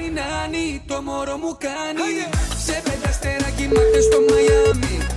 νάνι, το μωρό μου κάνει. Σε 5 αστέρα κοιμάται στο Μαϊάμι.